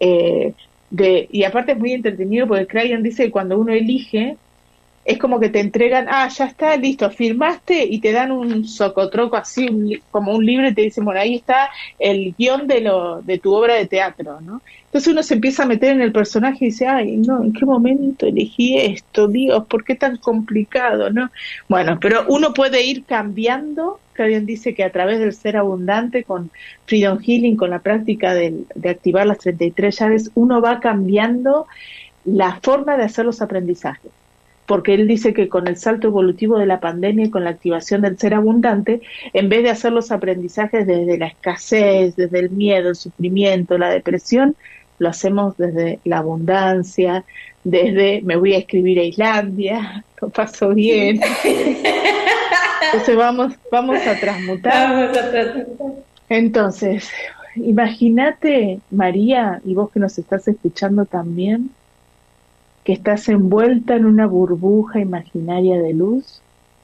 Y aparte es muy entretenido porque Crayon dice que cuando uno elige, es como que te entregan, ya está, listo, firmaste y te dan un socotroco así, como un libro y te dicen, bueno, ahí está el guión de tu obra de teatro, ¿no? Entonces uno se empieza a meter en el personaje y dice, ay, no, ¿en qué momento elegí esto? Dios, ¿por qué tan complicado, no? Bueno, pero uno puede ir cambiando. Claudian dice que a través del ser abundante, con Freedom Healing, con la práctica de activar las 33 llaves, uno va cambiando la forma de hacer los aprendizajes. Porque él dice que con el salto evolutivo de la pandemia y con la activación del ser abundante, en vez de hacer los aprendizajes desde la escasez, desde el miedo, el sufrimiento, la depresión, lo hacemos desde la abundancia, desde me voy a escribir a Islandia, lo paso bien. Entonces vamos a transmutar. Entonces, imagínate, María, y vos que nos estás escuchando también, que estás envuelta en una burbuja imaginaria de luz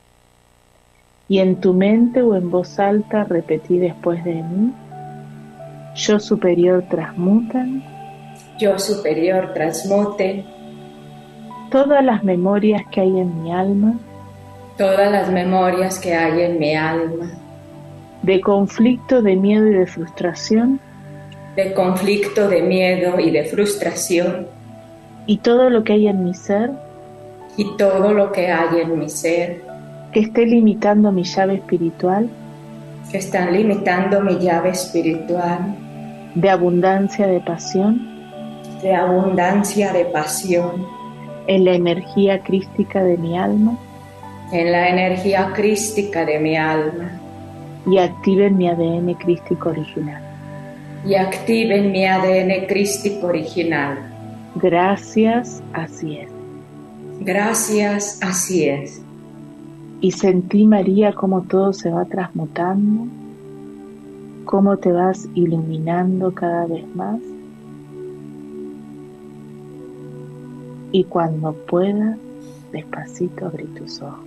y en tu mente o en voz alta repetí después de mí, yo superior transmutan, yo superior transmute todas las memorias que hay en mi alma, todas las memorias que hay en mi alma, de conflicto, de miedo y de frustración, de conflicto, de miedo y de frustración, y todo lo que hay en mi ser, y todo lo que hay en mi ser, que esté limitando mi llave espiritual, que están limitando mi llave espiritual, de abundancia de pasión, de abundancia de pasión, en la energía crística de mi alma, en la energía crística de mi alma, y activen mi ADN crístico original. Y activen mi ADN crístico original. Gracias, así es. Gracias, así es. Y sentí, María, cómo todo se va transmutando, cómo te vas iluminando cada vez más. Y cuando puedas, despacito abrí tus ojos.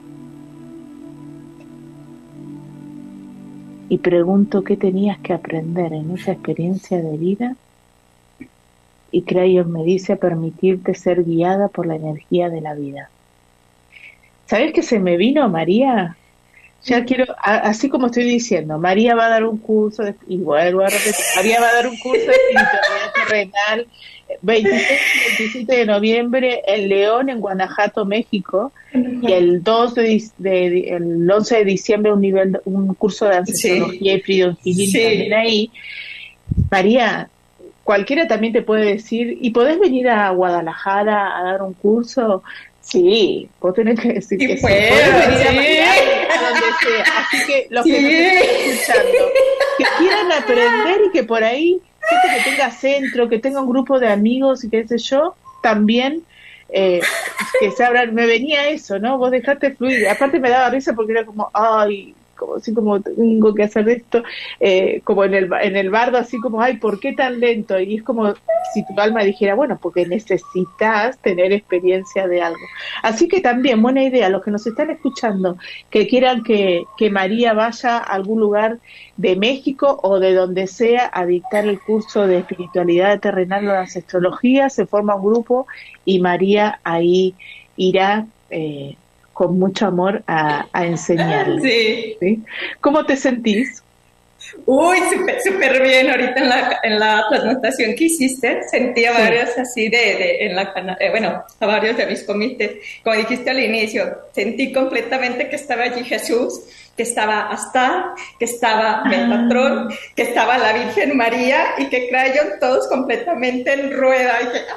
Y pregunto qué tenías que aprender en esa experiencia de vida. Y Crayon me dice a permitirte ser guiada por la energía de la vida. ¿Sabes qué se me vino, María? Ya quiero, así como estoy diciendo, María va a dar un curso, y vuelvo a repetir, María va a dar un curso de espiritualidad Terrenal, 26 y 27 de noviembre en León, en Guanajuato, México, y el 11 de diciembre un curso de ancestrología y Freedom Healing también ahí. María, cualquiera también te puede decir, ¿y podés venir a Guadalajara a dar un curso? Sí, vos tenés que decir que podés venir a donde sea. Así que los que nos estén escuchando, que quieran aprender y que por ahí, gente que tenga centro, que tenga un grupo de amigos y qué sé yo, también que se abran. Me venía eso, ¿no? Vos dejaste fluir. Aparte me daba risa porque era como, ay, como así como tengo que hacer esto, como en el bardo, así como, ay, ¿por qué tan lento? Y es como si tu alma dijera, bueno, porque necesitas tener experiencia de algo. Así que también, buena idea, los que nos están escuchando, que quieran que María vaya a algún lugar de México o de donde sea a dictar el curso de espiritualidad terrenal o de ancestrología, se forma un grupo y María ahí irá con mucho amor a enseñarles. ¿Sí? ¿Cómo te sentís? Uy, súper bien. Ahorita en la transmutación que hiciste, sentí a varios así a varios de mis comités. Como dijiste al inicio, sentí completamente que estaba allí Jesús, que estaba Astá, que estaba Metatron, que estaba la Virgen María y que Crayon todos completamente en rueda. Y que,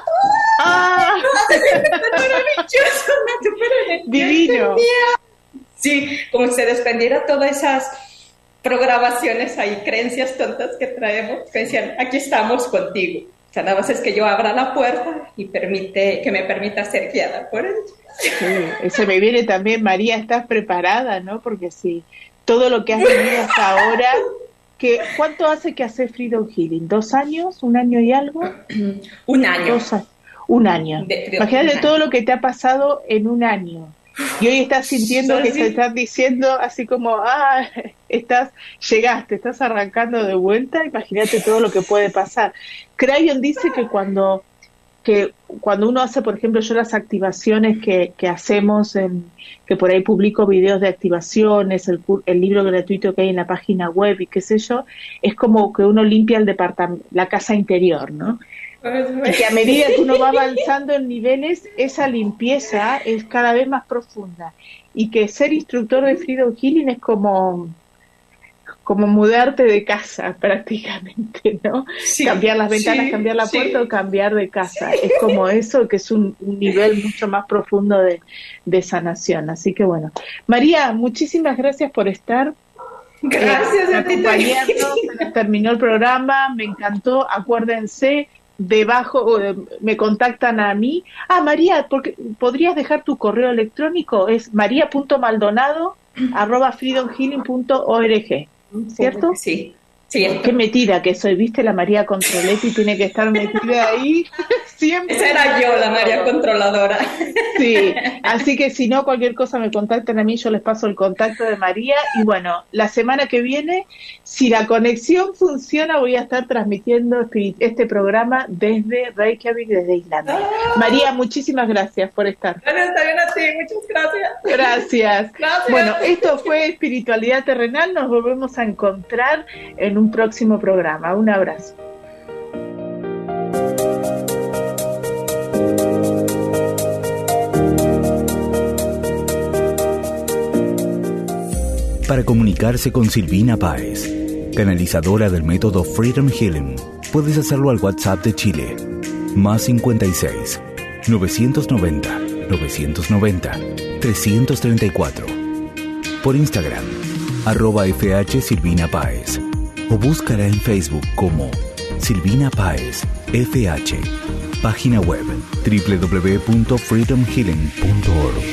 maravilloso, divino. Sí, como si se desprendiera todas esas programaciones ahí, creencias tontas que traemos, que decían, aquí estamos contigo. O sea, nada más es que yo abra la puerta y que me permita ser guiada por él. Sí, eso me viene también, María, estás preparada, ¿no? Porque sí, todo lo que has vivido hasta ahora, ¿cuánto hace que haces Freedom Healing? ¿2 años? ¿1 año y algo? Un año. 2 años. Un año. Imagínate todo lo que te ha pasado en 1 año. Y hoy estás sintiendo que te estás diciendo así como, llegaste, estás arrancando de vuelta, imagínate todo lo que puede pasar. Crayon dice que cuando uno hace, por ejemplo, yo las activaciones que hacemos, que por ahí publico videos de activaciones, el libro gratuito que hay en la página web y qué sé yo, es como que uno limpia la casa interior, ¿no? Y que a medida que uno va avanzando en niveles, esa limpieza es cada vez más profunda. Y que ser instructor de Freedom Healing es como mudarte de casa prácticamente, ¿no? Sí, cambiar las ventanas, cambiar la puerta o cambiar de casa. Sí. Es como eso, que es un nivel mucho más profundo de sanación. Así que bueno. María, muchísimas gracias por estar. Gracias a ti. Terminó el programa, me encantó. Acuérdense, debajo me contactan a mí. María, ¿podrías dejar tu correo electrónico? Es maria.maldonado@freedomhealing.org, ¿cierto? Sí. Qué metida que soy, ¿viste? La María Controletti tiene que estar metida ahí siempre. Esa era yo, la María Controladora. Sí, así que si no, cualquier cosa me contactan a mí, yo les paso el contacto de María. Y bueno, la semana que viene, si la conexión funciona, voy a estar transmitiendo este programa desde Reykjavik, desde Islandia. María, muchísimas gracias por estar. Bueno, está bien a ti, muchas gracias. Gracias. Bueno, esto fue Espiritualidad Terrenal, nos volvemos a encontrar en un próximo programa. Un abrazo. Para comunicarse con Silvina Páez, canalizadora del método Freedom Healing, puedes hacerlo al WhatsApp de Chile, +56 990 990 334. Por Instagram, @FH Silvina Páez, o búscala en Facebook como Silvina Páez FH. Página web www.freedomhealing.org.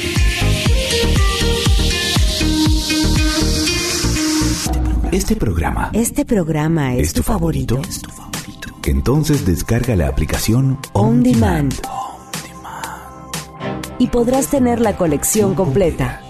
Este programa es tu favorito. Entonces descarga la aplicación On Demand y podrás tener la colección completa.